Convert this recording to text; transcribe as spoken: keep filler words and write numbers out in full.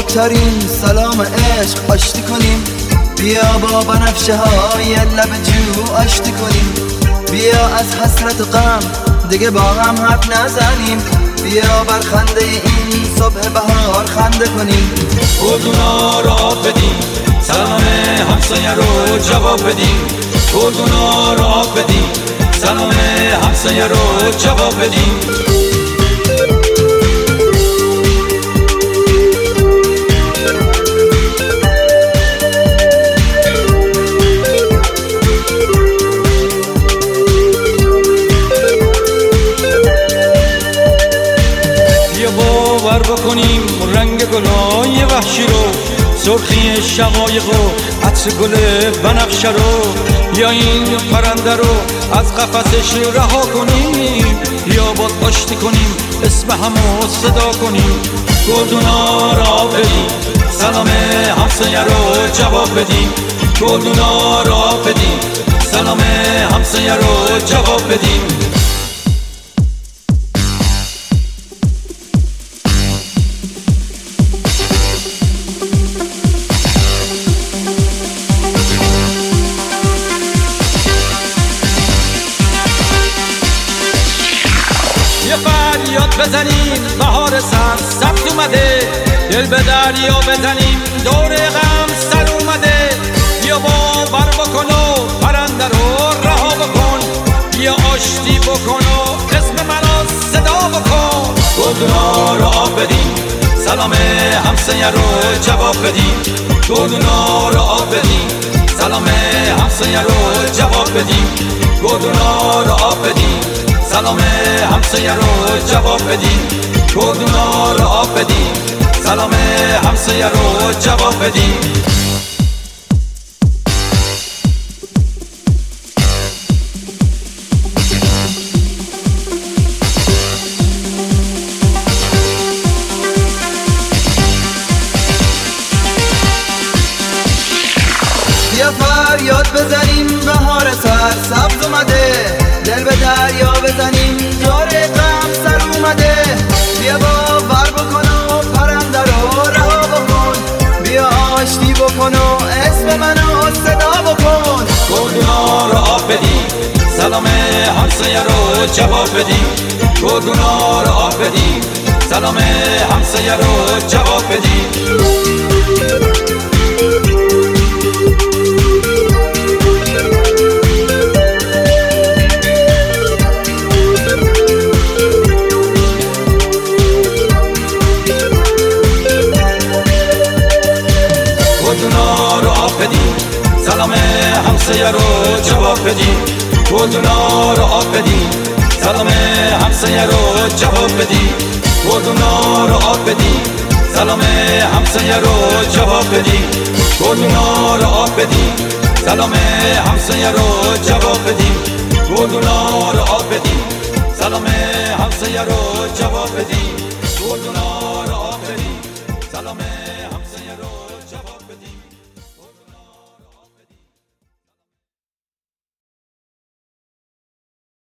بهترین سلام عشق آشتی کنیم. بیا با بنفشه های لب جو آشتی کنیم. بیا از حسرت و غم دیگه با هم حرف نزنیم. بیا بر خنده این صبح بهار خنده کنیم. گلدونا رو آب بدیم، سلام همسایه رو جواب بدیم. گلدونا رو آب بدیم، سلام همسایه رو جواب بدیم. باور بکنیم رنگ گلای وحشی رو، سرخی شقایق و عطر گل بنفشه رو. یا این پرنده رو از قفسش رها کنیم، یا باز آشتی کنیم اسم همو صدا کنیم. گلدونا را بدیم، سلام همسایه رو جواب بدیم. گلدونا را بدیم، سلام همسایه رو جواب بدیم. یه فریاد بزنیم بهار سر سبز اومده، دل به دریا بزنیم دور غم سر اومده. بیا باور بکن و پرنده رو رها بکن، بیا آشتی بکن و اسم منو صدا بکن. گلدونا رو آب بدیم، سلام همسایه رو جواب بدیم. گلدونا رو آب بدیم، سلام همسایه رو جواب بدیم. گلدونا رو آب بدیم، سلام همسایه رو جواب بدیم. گلدونا رو آب بدیم، سلام همسایه رو جواب بدیم. بیا فریاد بزنیم بهار سر سبز اومده، دل به دریا بزنیم دور غم سر اومده. بیا باور بکن و پرنده رو رها بکن، بیا آشتی بکن و اسم منو صدا بکن. گلدونا رو آب بدیم، سلام همسایه رو جواب بدیم. گلدونا رو آب بدیم، سلام همسایه رو جواب بدیم. گلدونا رو آب بدیم، سلام همسایه رو جواب بدیم. گلدونا رو آب بدیم، سلام همسایه رو جواب بدیم. گلدونا رو آب بدیم، سلام همسایه رو جواب بدیم. گلدونا رو آب بدیم، سلام همسایه رو جواب بدیم. گلدونا رو آب بدیم، سلام همسایه رو جواب بدیم. گلدونا رو آب بدیم، سلام